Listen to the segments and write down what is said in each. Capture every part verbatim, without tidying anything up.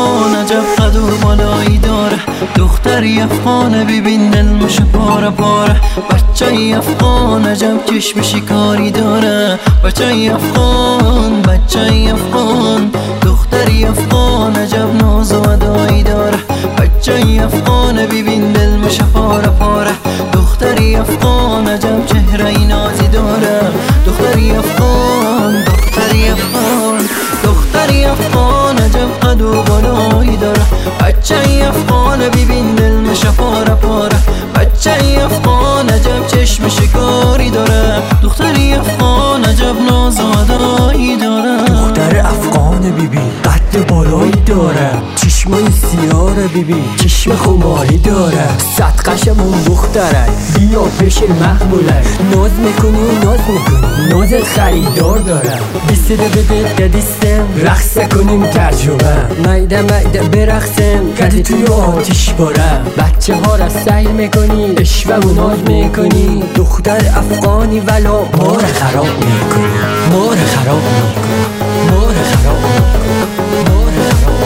افغان عجب قد و بالایی داره، دختری افغان ببین دلمش پاره پاره. بچه افغان عجب چشم شکاری داره، بچه افغان بچه افغان. دختری افغان عجب ناز و ادایی داره، بچه افغان ببین دلمش پاره پاره. دختری افغان عجب چهره نازی داره، دختری افغان دختری افغان. دختری افغان عجب قد و بالایی داره، بچه افغان ببین دلمش پاره پاره. بچه افغان عجب چشم شکاری داره، دختری افغان عجب ناز و ادایی داره. دختر افغان ببین قد بالایی داره، چشمای سیاره ببین چشم خماری داره. صدقشمون دختره بیا پیش محموله، ناز میکنی ناز میکنی ناز خریدار داره. بیسته بده ددیستم رقص کنیم ترجمه، میده میده برقصم کدی توی آتیش باره. بچه ها را سیل میکنی اشوه و ناز میکنی، دختر افغانی ولا ما را خراب میکنی، ما را خراب میکنی، ما را خراب میکنی، ما را خراب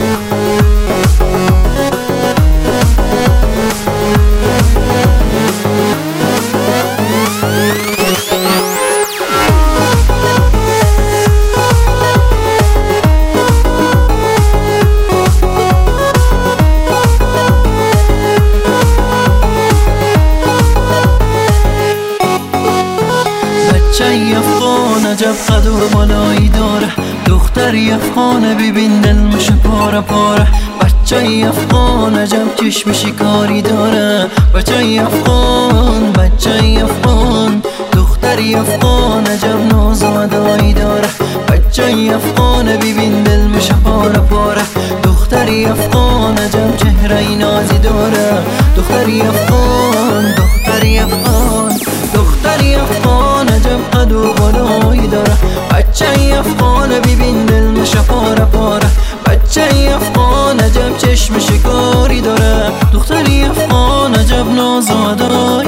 بچه افغان عجب قد و بالایی داره، دختری افغان ببین دلمش پاره پاره. بچه افغان عجب چشم شکاری داره، بچه افغان بچه افغان. دختری افغان عجب ناز و ادایی داره، بچه افغان ببین دلمش پاره پاره. دختری افغان عجب چهره نازی داره، دختری افغان دختری افغان. دختری افغان عجب قد و بالایی داره، بچه افغان ببین دلمش پاره پاره. بچه افغان عجب چشم شکاری داره، دختری افغان عجب ناز و ادایی